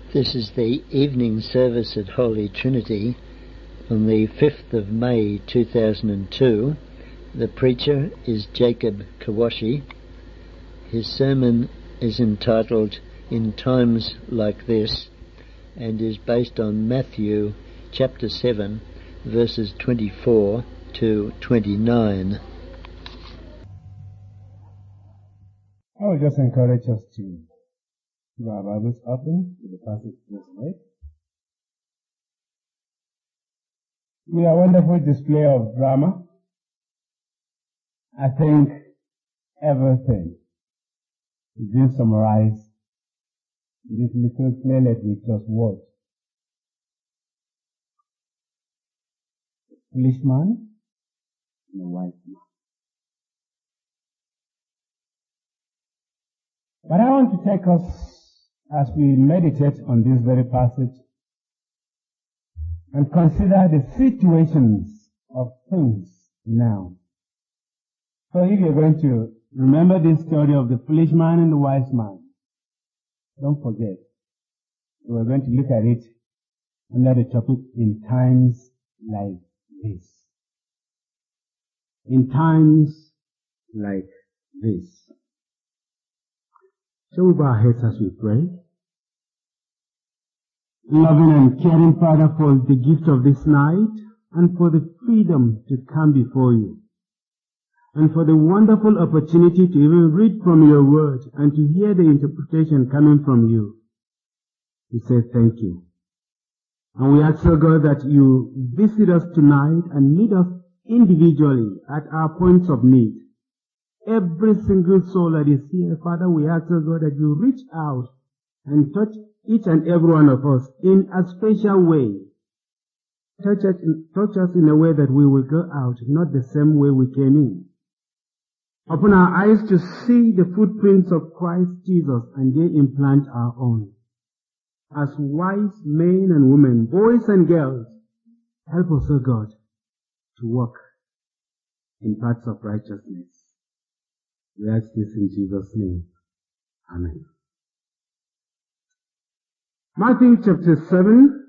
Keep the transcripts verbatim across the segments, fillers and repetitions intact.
This is the evening service at Holy Trinity on the fifth of May two thousand two. The preacher is Jacob Kawashi. His sermon is entitled In Times Like This and is based on Matthew chapter seven verses twenty-four to twenty-nine. I would just encourage us to keep our Bibles open to the passage tonight. With a wonderful display of drama, I think everything is being summarized in this little playlet we just watched. A foolish man and a wise man. But I want to take us, as we meditate on this very passage, and consider the situations of things now. So if you're going to remember this story of the foolish man and the wise man, don't forget, we're going to look at it under the topic, in times like this. In times like this. Shall we bow our heads as we pray? Loving and caring Father, for the gift of this night and for the freedom to come before you, and for the wonderful opportunity to even read from your word and to hear the interpretation coming from you, we say thank you. And we ask, O God, that you visit us tonight and meet us individually at our points of need. Every single soul that is here, Father, we ask, O God, that you reach out and touch each and every one of us in a special way. Touch us, touch us in a way that we will go out, not the same way we came in. Open our eyes to see the footprints of Christ Jesus and they implant our own. As wise men and women, boys and girls, help us, O God, to walk in paths of righteousness. We ask this in Jesus' name. Amen. Matthew chapter seven.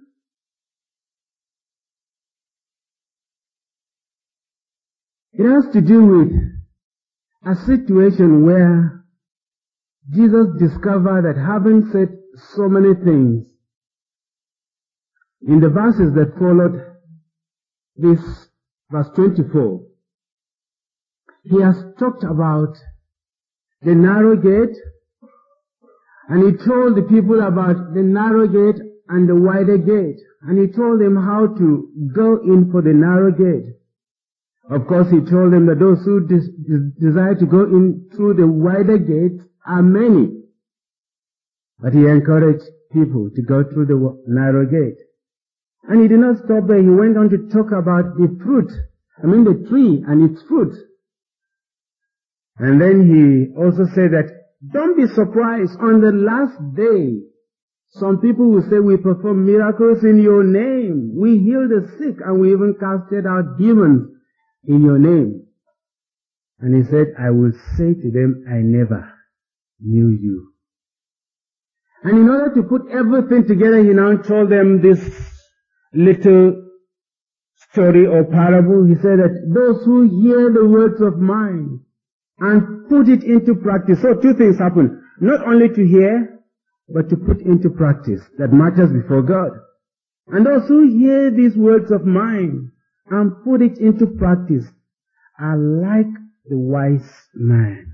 It has to do with a situation where Jesus discovered that having said so many things, in the verses that followed this, verse twenty-four, he has talked about the narrow gate, and he told the people about the narrow gate and the wider gate, and he told them how to go in for the narrow gate. Of course, he told them that those who des- desire to go in through the wider gate are many. But he encouraged people to go through the narrow gate. And he did not stop there. He went on to talk about the fruit. I mean the tree and its fruit. And then he also said that, don't be surprised, on the last day, some people will say, we perform miracles in your name. We heal the sick and we even casted out demons in your name. And he said, I will say to them, I never knew you. And in order to put everything together, he now told them this little story or parable. He said that those who hear the words of mine and put it into practice. So two things happen. Not only to hear, but to put into practice. That matters before God. And those who hear these words of mine and put it into practice are like the wise man.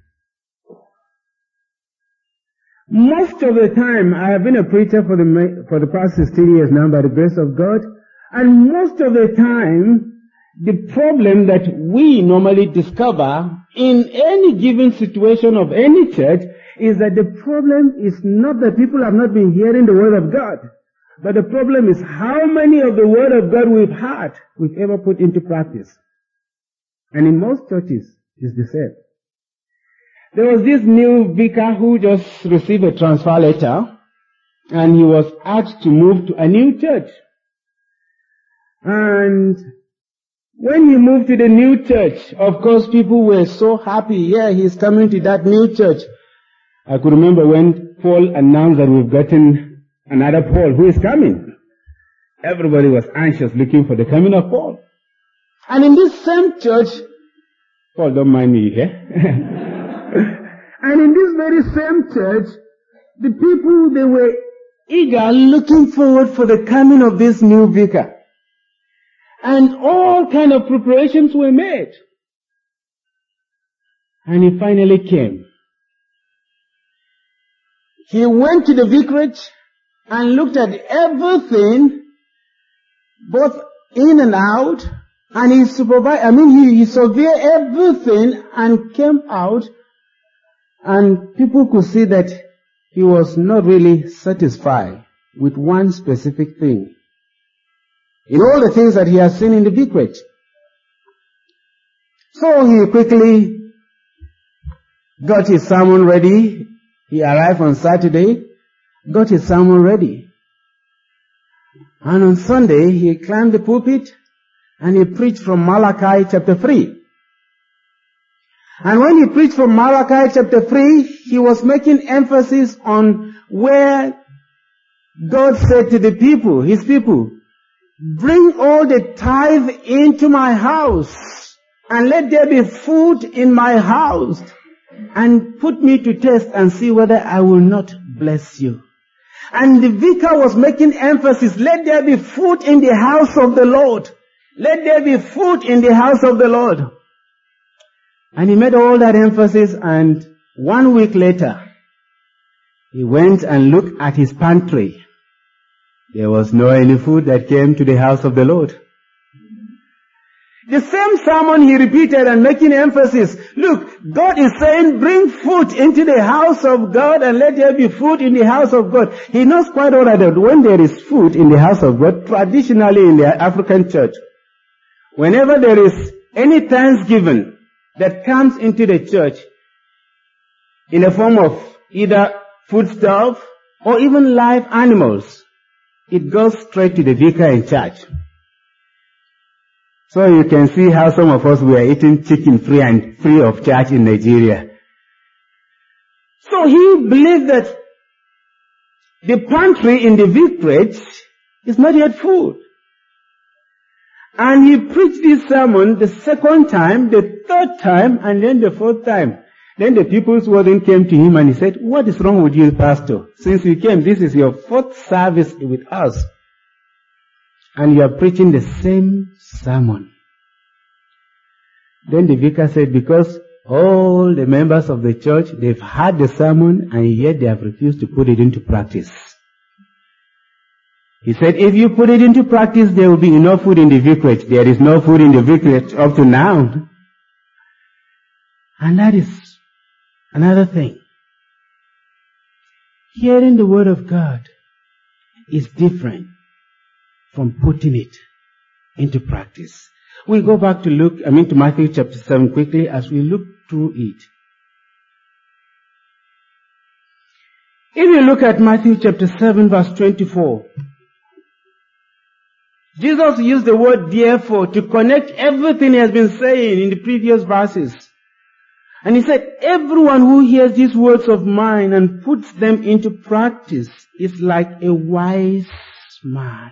Most of the time, I have been a preacher for the, for the past sixteen years now by the grace of God. And most of the time, the problem that we normally discover in any given situation of any church is that the problem is not that people have not been hearing the word of God, but the problem is how many of the word of God we've heard, we've ever put into practice. And in most churches, it's the same. There was this new vicar who just received a transfer letter, and he was asked to move to a new church. And when he moved to the new church, of course people were so happy. Yeah, he's coming to that new church. I could remember when Paul announced that we've gotten another Paul who is coming. Everybody was anxious looking for the coming of Paul. And in this same church, Paul, don't mind me, okay? And in this very same church, the people, they were eager, looking forward for the coming of this new vicar. And all kind of preparations were made. And he finally came. He went to the vicarage and looked at everything, both in and out, and he supervised, I mean, he, he surveyed everything and came out, and people could see that he was not really satisfied with one specific thing. In all the things that he has seen in the vicarage. So he quickly got his sermon ready. He arrived on Saturday, got his sermon ready. And on Sunday, he climbed the pulpit and he preached from Malachi chapter three. And when he preached from Malachi chapter three, he was making emphasis on where God said to the people, his people, bring all the tithe into my house and let there be food in my house and put me to test and see whether I will not bless you. And the vicar was making emphasis, let there be food in the house of the Lord. Let there be food in the house of the Lord. And he made all that emphasis, and one week later, he went and looked at his pantry. There was no any food that came to the house of the Lord. The same sermon he repeated and making emphasis. Look, God is saying, bring food into the house of God and let there be food in the house of God. He knows quite well that when there is food in the house of God, traditionally in the African church, whenever there is any thanksgiving that comes into the church in the form of either foodstuff or even live animals, it goes straight to the vicar in charge. So you can see how some of us were eating chicken free and free of charge in Nigeria. So he believed that the pantry in the vicarage is not yet full. And he preached this sermon the second time, the third time, and then the fourth time. Then the people's warden came to him and he said, what is wrong with you, pastor? Since you came, this is your fourth service with us. And you are preaching the same sermon. Then the vicar said, because all the members of the church, they've heard the sermon and yet they have refused to put it into practice. He said, if you put it into practice, there will be enough food in the vicarage. There is no food in the vicarage up to now. And that is another thing. Hearing the word of God is different from putting it into practice. We go back to Luke, I mean to Matthew chapter seven quickly as we look through it. If you look at Matthew chapter seven verse twenty-four, Jesus used the word therefore to connect everything he has been saying in the previous verses. And he said, everyone who hears these words of mine and puts them into practice is like a wise man.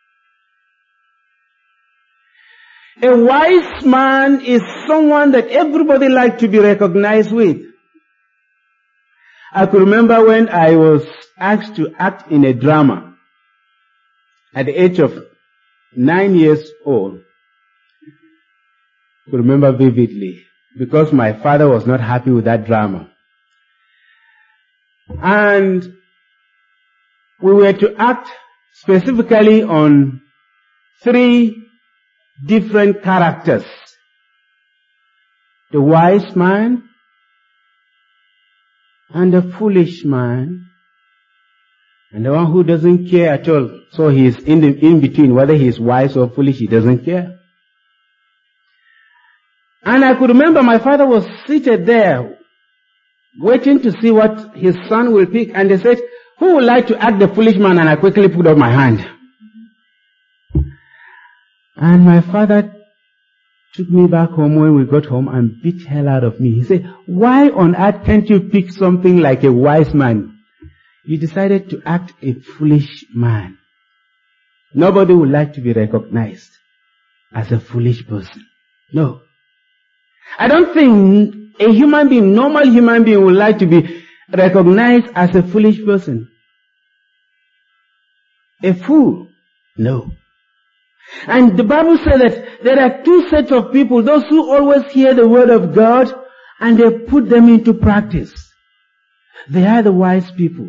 A wise man is someone that everybody likes to be recognized with. I could remember when I was asked to act in a drama at the age of nine years old. I could remember vividly because my father was not happy with that drama. And we were to act specifically on three different characters. The wise man and the foolish man and the one who doesn't care at all. So he is in, the, in between, whether he is wise or foolish, he doesn't care. And I could remember my father was seated there waiting to see what his son will pick, and they said, who would like to act the foolish man? And I quickly put up my hand. And my father took me back home when we got home and beat hell out of me. He said, why on earth can't you pick something like a wise man? you decided to act a foolish man. Nobody would like to be recognized as a foolish person. No. I don't think a human being, normal human being, would like to be recognized as a foolish person. A fool? No. And the Bible says that there are two sets of people, those who always hear the word of God and they put them into practice. They are the wise people.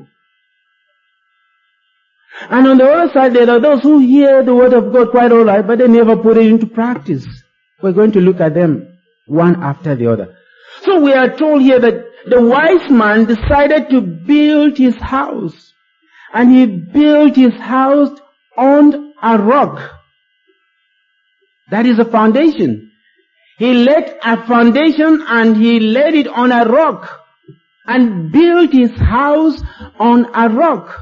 And on the other side, there are those who hear the word of God quite alright, but they never put it into practice. We're going to look at them one after the other. So we are told here that the wise man decided to build his house. And he built his house on a rock. That is a foundation. He laid a foundation and he laid it on a rock. And built his house on a rock.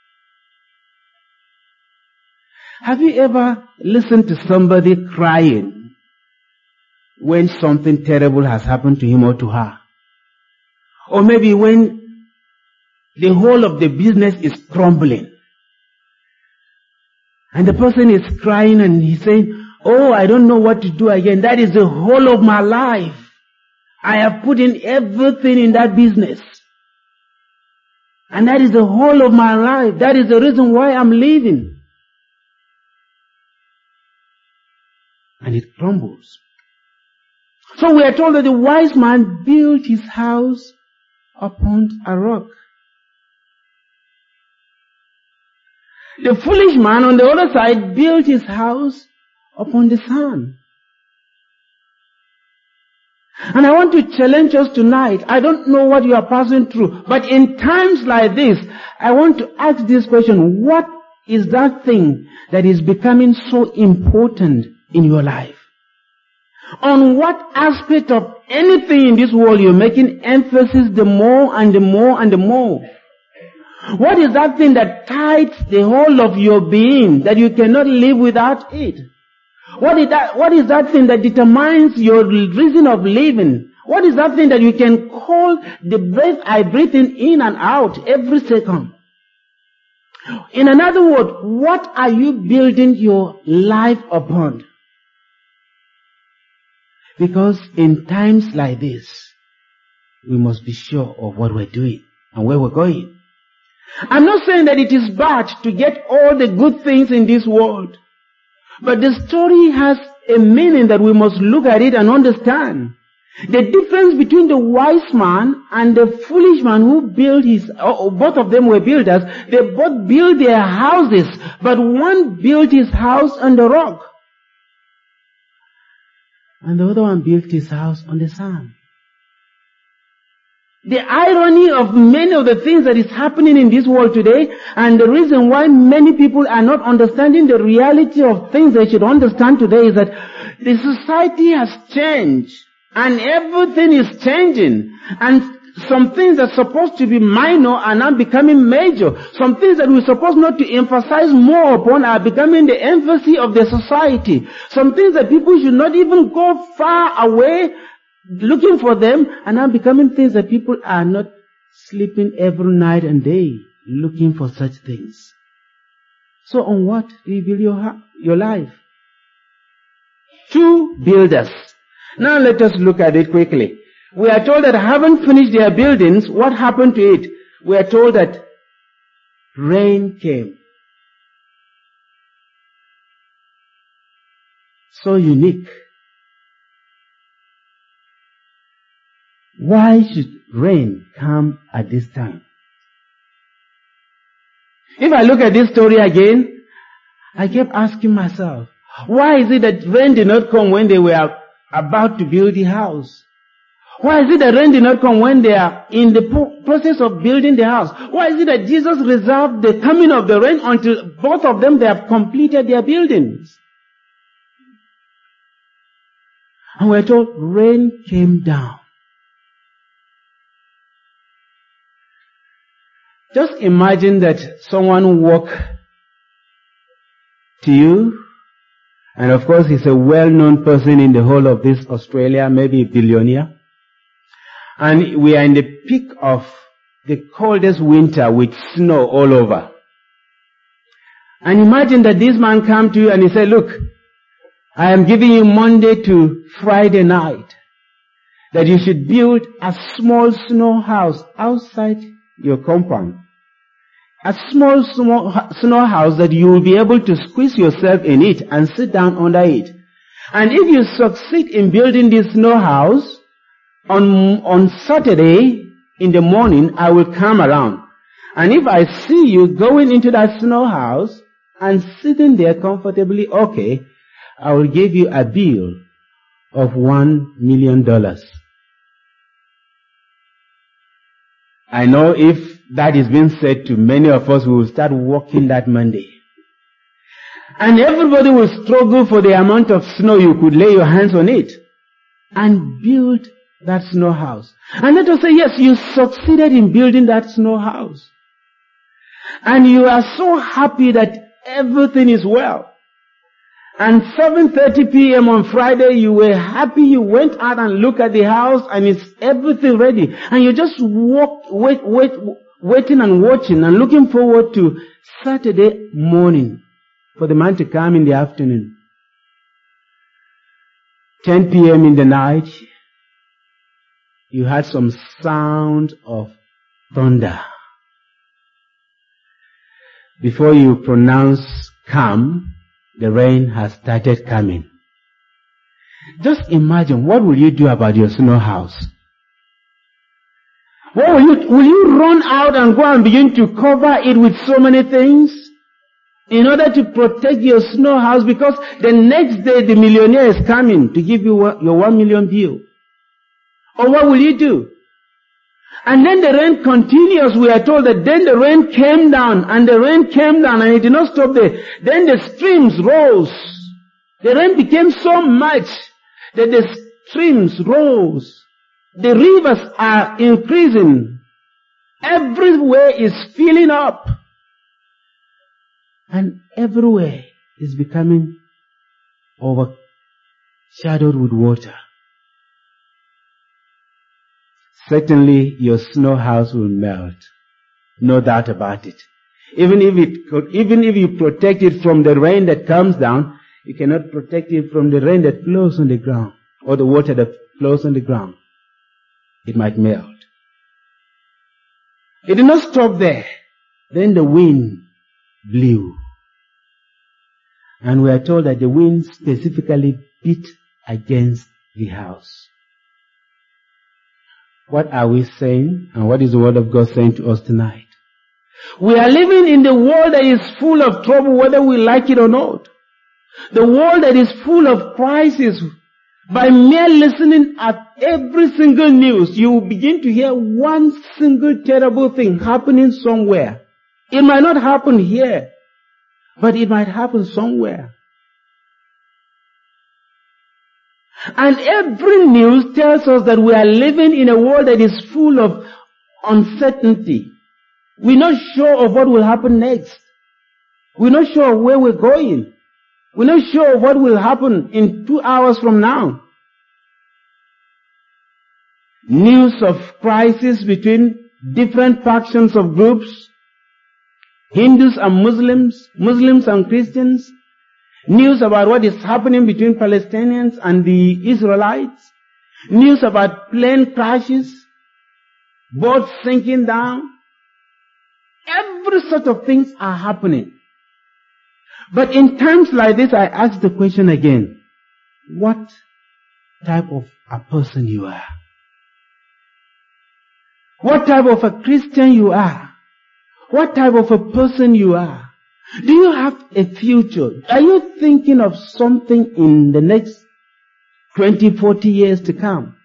Have you ever listened to somebody crying when something terrible has happened to him or to her? Or maybe when the whole of the business is crumbling. And the person is crying and he's saying, oh, I don't know what to do again. That is the whole of my life. I have put in everything in that business. And that is the whole of my life. That is the reason why I'm leaving. And it crumbles. So we are told that the wise man built his house upon a rock. The foolish man on the other side built his house upon the sand. And I want to challenge us tonight. I don't know what you are passing through, but in times like this, I want to ask this question: what is that thing that is becoming so important in your life? On what aspect of anything in this world you're making emphasis the more and the more and the more? What is that thing that ties the whole of your being, that you cannot live without it? What is that, what is that thing that determines your reason of living? What is that thing that you can call the breath I breathe in, in and out every second? In another word, what are you building your life upon? Because in times like this, we must be sure of what we're doing and where we're going. I'm not saying that it is bad to get all the good things in this world. But the story has a meaning that we must look at it and understand. The difference between the wise man and the foolish man who built his, oh, both of them were builders, they both built their houses, but one built his house on the rock. And the other one built his house on the sand. The irony of many of the things that is happening in this world today, and the reason why many people are not understanding the reality of things they should understand today, is that the society has changed, and everything is changing, and some things that are supposed to be minor are now becoming major. Some things that we're supposed not to emphasize more upon are becoming the emphasis of the society. Some things that people should not even go far away looking for them are now becoming things that people are not sleeping every night and day looking for such things. So on what do you build your, your life? Two builders. Now let us look at it quickly. We are told that having finished their buildings, what happened to it? We are told that rain came. So unique. Why should rain come at this time? If I look at this story again, I kept asking myself, why is it that rain did not come when they were about to build the house? Why is it that rain did not come when they are in the process of building the house? Why is it that Jesus reserved the coming of the rain until both of them they have completed their buildings? And we're told rain came down. Just imagine that someone walk to you, and of course he's a well-known person in the whole of this Australia, maybe a billionaire. And we are in the peak of the coldest winter with snow all over. And imagine that this man come to you and he said, look, I am giving you Monday to Friday night that you should build a small snow house outside your compound. A small, small snow house that you will be able to squeeze yourself in it and sit down under it. And if you succeed in building this snow house, on, on Saturday in the morning, I will come around. And if I see you going into that snow house and sitting there comfortably, okay, I will give you a bill of one million dollars. I know if that is being said to many of us, we will start working that Monday. And everybody will struggle for the amount of snow you could lay your hands on it and build that snow house. And let us say, yes, you succeeded in building that snow house. And you are so happy that everything is well. And seven thirty p.m. on Friday, you were happy, you went out and looked at the house and it's everything ready. And you just walk, wait, wait, waiting and watching and looking forward to Saturday morning for the man to come in the afternoon. ten p.m. in the night, you had some sound of thunder. Before you pronounce come, the rain has started coming. Just imagine, what will you do about your snow house? What will you, will you run out and go and begin to cover it with so many things in order to protect your snow house, because the next day the millionaire is coming to give you your one million bill? Or what will you do? And then the rain continues. We are told that then the rain came down, and the rain came down, and it did not stop there. Then the streams rose. The rain became so much that the streams rose. The rivers are increasing. Everywhere is filling up. And everywhere is becoming overshadowed with water. Certainly your snow house will melt. No doubt about it. Even if it could, even if you protect it from the rain that comes down, you cannot protect it from the rain that flows on the ground, or the water that flows on the ground. It might melt. It did not stop there. Then the wind blew. And we are told that the wind specifically beat against the house. What are we saying? And what is the Word of God saying to us tonight? We are living in the world that is full of trouble, whether we like it or not. The world that is full of crisis. By mere listening at every single news, you will begin to hear one single terrible thing happening somewhere. It might not happen here, but it might happen somewhere. And every news tells us that we are living in a world that is full of uncertainty. We're not sure of what will happen next. We're not sure of where we're going. We're not sure of what will happen in two hours from now. News of crisis between different factions of groups, Hindus and Muslims, Muslims and Christians. News about what is happening between Palestinians and the Israelites. News about plane crashes, boats sinking down. Every sort of things are happening. But in times like this, I ask the question again, what type of a person you are? What type of a Christian you are? What type of a person you are? Do you have a future? Are you thinking of something in the next twenty, forty years to come?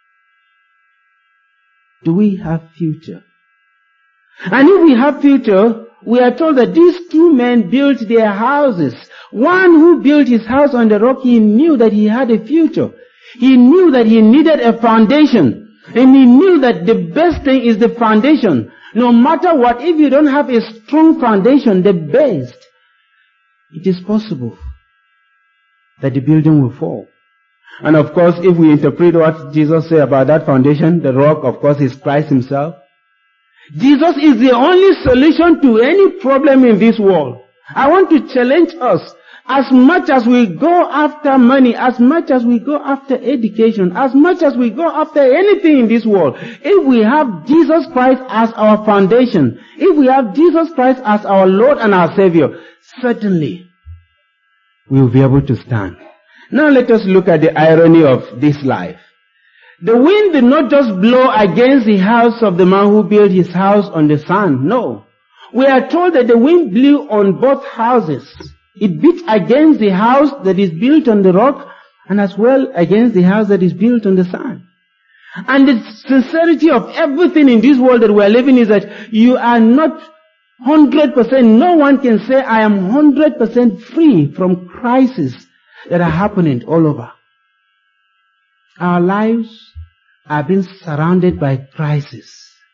Do we have future? And if we have future, we are told that these two men built their houses. One who built his house on the rock, he knew that he had a future. He knew that he needed a foundation. And he knew that the best thing is the foundation. No matter what, if you don't have a strong foundation, the best, it is possible that the building will fall. And of course, if we interpret what Jesus said about that foundation, the rock, of course, is Christ himself. Jesus is the only solution to any problem in this world. I want to challenge us. As much as we go after money, as much as we go after education, as much as we go after anything in this world, if we have Jesus Christ as our foundation, if we have Jesus Christ as our Lord and our Savior, certainly we will be able to stand. Now let us look at the irony of this life. The wind did not just blow against the house of the man who built his house on the sand. No. We are told that the wind blew on both houses. It beat against the house that is built on the rock and as well against the house that is built on the sand. And the sincerity of everything in this world that we are living is that you are not one hundred percent, no one can say I am one hundred percent free from crises that are happening all over. Our lives are being surrounded by crises.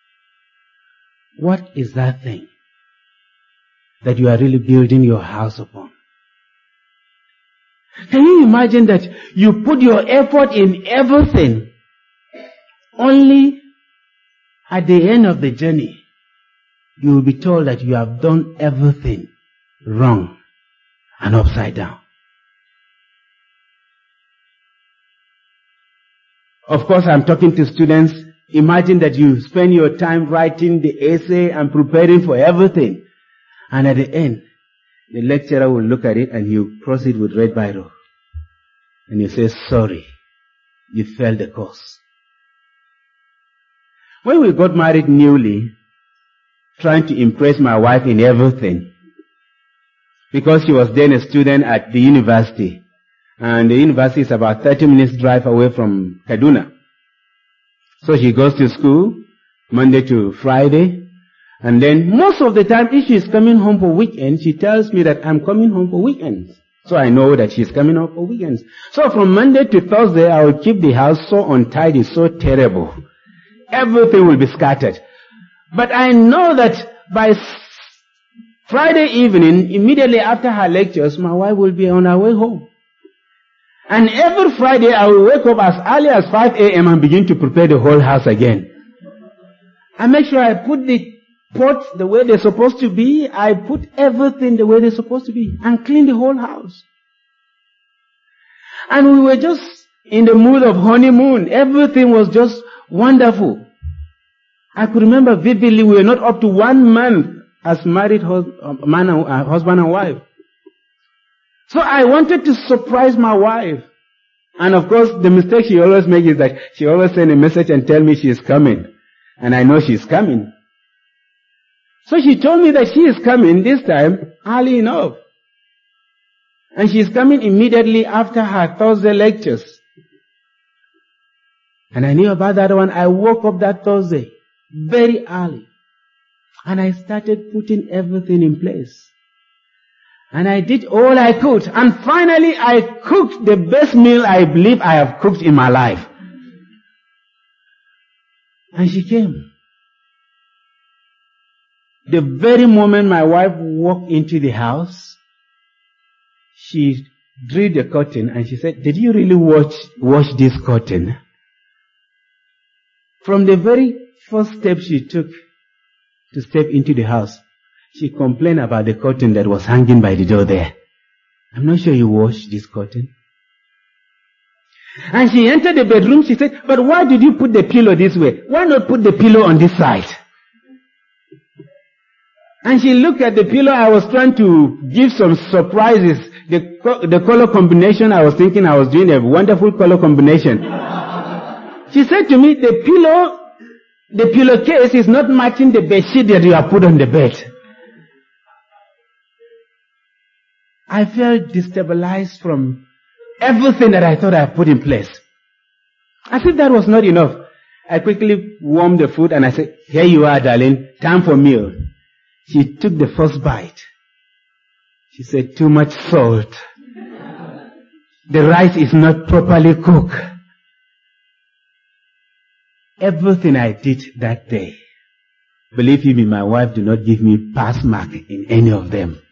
What is that thing that you are really building your house upon? Can you imagine that you put your effort in everything, only at the end of the journey, you will be told that you have done everything wrong and upside down? Of course, I'm talking to students. Imagine that you spend your time writing the essay and preparing for everything. And at the end, the lecturer will look at it and he'll proceed with red biro. And you say, sorry, you failed the course. When we got married newly, trying to impress my wife in everything, because she was then a student at the university, and the university is about thirty minutes drive away from Kaduna. So she goes to school Monday to Friday, and then most of the time if she's coming home for weekends, she tells me that I'm coming home for weekends. So I know that she's coming home for weekends. So from Monday to Thursday, I will keep the house so untidy, so terrible. Everything will be scattered. But I know that by Friday evening, immediately after her lectures, my wife will be on her way home. And every Friday I will wake up as early as five a.m. and begin to prepare the whole house again. I make sure I put the pots the way they're supposed to be. I put everything the way they're supposed to be. And clean the whole house. And we were just in the mood of honeymoon. Everything was just wonderful. I could remember vividly we were not up to one month as married hus- man and, uh, husband and wife. So I wanted to surprise my wife. And of course, the mistake she always makes is that she always sends a message and tell me she is coming. And I know she's coming. So she told me that she is coming this time early enough. And she's coming immediately after her Thursday lectures. And I knew about that one. I woke up that Thursday very early. And I started putting everything in place. And I did all I could. And finally I cooked the best meal I believe I have cooked in my life. And she came. The very moment my wife walked into the house, she drew the curtain and she said, did you really watch, wash this curtain? From the very first step she took to step into the house, she complained about the curtain that was hanging by the door there. I'm not sure you washed this curtain. And she entered the bedroom, she said, but why did you put the pillow this way? Why not put the pillow on this side? And she looked at the pillow. I was trying to give some surprises. The, co- the color combination, I was thinking I was doing a wonderful color combination. She said to me, the pillow, the pillowcase is not matching the bed sheet that you have put on the bed. I felt destabilized from everything that I thought I put in place. As if that was not enough, I quickly warmed the food and I said, here you are, darling, time for meal. She took the first bite. She said, too much salt. The rice is not properly cooked. Everything I did that day, believe me, my wife did not give me pass mark in any of them.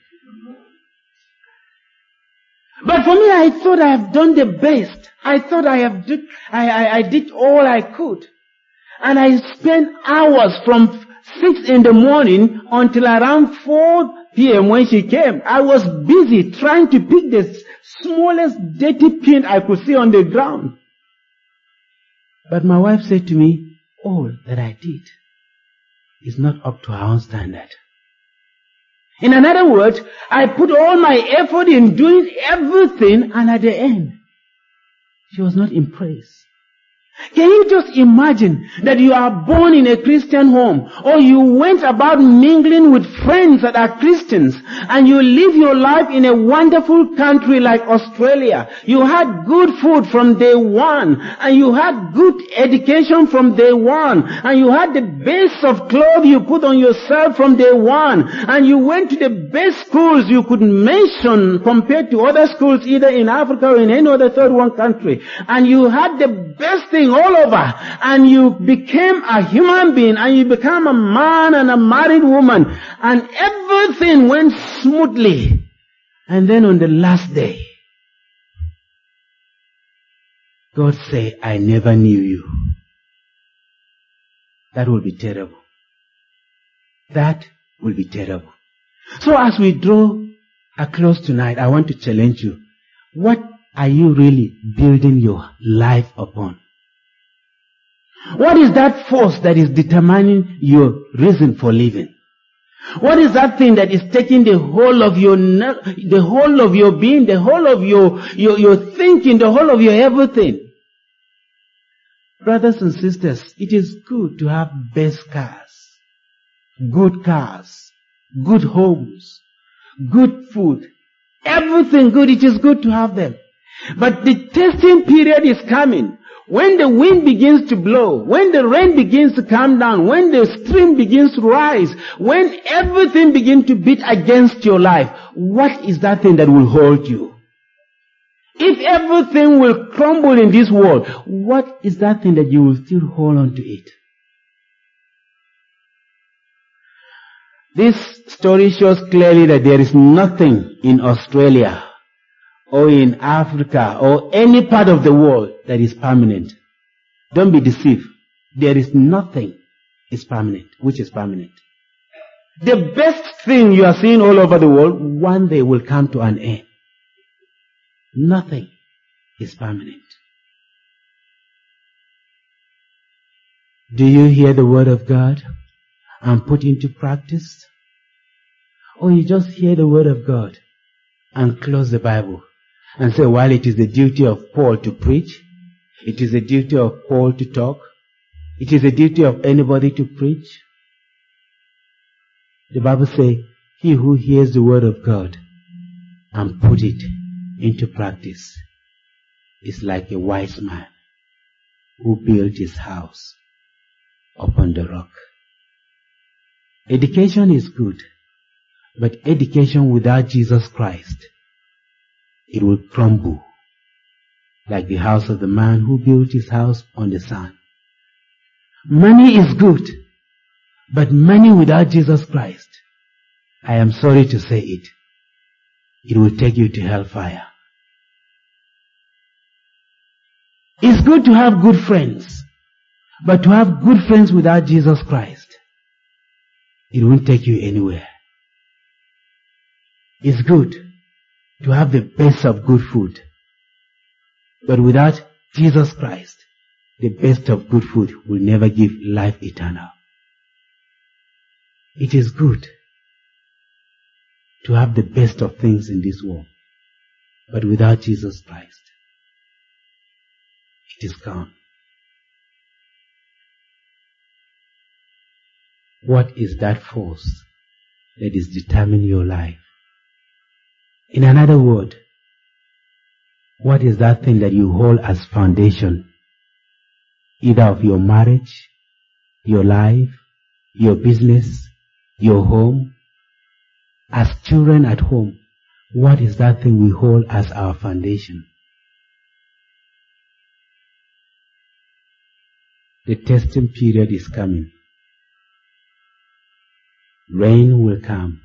But for me, I thought I have done the best. I thought I have did, I, I, I did all I could. And I spent hours from six in the morning until around four p.m. when she came. I was busy trying to pick the smallest dirty pin I could see on the ground. But my wife said to me, all that I did is not up to our own standard. In another words, I put all my effort in doing everything, and at the end, she was not impressed. Can you just imagine that you are born in a Christian home, or you went about mingling with friends that are Christians, and you live your life in a wonderful country like Australia. You had good food from day one, and you had good education from day one, and you had the best of clothes you put on yourself from day one, and you went to the best schools you could mention compared to other schools either in Africa or in any other third world country, and you had the best thing all over, and you became a human being, and you became a man and a married woman, and everything went smoothly. And then on the last day, God say, I never knew you. That will be terrible. That will be terrible. So as we draw a close tonight, I want to challenge you. What are you really building your life upon? What is that force that is determining your reason for living? What is that thing that is taking the whole of your, the whole of your being, the whole of your, your, your thinking, the whole of your everything? Brothers and sisters, it is good to have best cars, good cars, good homes, good food, everything good. It is good to have them. But the testing period is coming. When the wind begins to blow, when the rain begins to come down, when the stream begins to rise, when everything begins to beat against your life, what is that thing that will hold you? If everything will crumble in this world, what is that thing that you will still hold on to it? This story shows clearly that there is nothing in Australia or in Africa or any part of the world that is permanent. Don't be deceived. There is nothing is permanent, which is permanent. The best thing you are seeing all over the world, one day will come to an end. Nothing is permanent. Do you hear the word of God and put into practice? Or you just hear the word of God and close the Bible and say, well, it is the duty of Paul to preach. It is the duty of Paul to talk. It is the duty of anybody to preach. The Bible says, he who hears the word of God and put it into practice is like a wise man who built his house upon the rock. Education is good, but education without Jesus Christ, it will crumble like the house of the man who built his house on the sand. Money is good, but money without Jesus Christ, I am sorry to say it, it will take you to hellfire. It's good to have good friends, but to have good friends without Jesus Christ, it won't take you anywhere. It's good to have the best of good food, but without Jesus Christ, the best of good food will never give life eternal. It is good to have the best of things in this world, but without Jesus Christ, it is gone. What is that force that is determining your life? In another word, what is that thing that you hold as foundation, either of your marriage, your life, your business, your home? As children at home, what is that thing we hold as our foundation? The testing period is coming. Rain will come.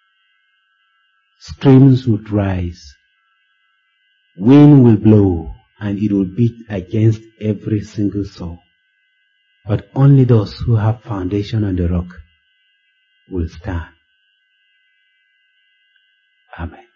Streams will rise. Wind will blow, and it will beat against every single soul. But only those who have foundation on the rock will stand. Amen.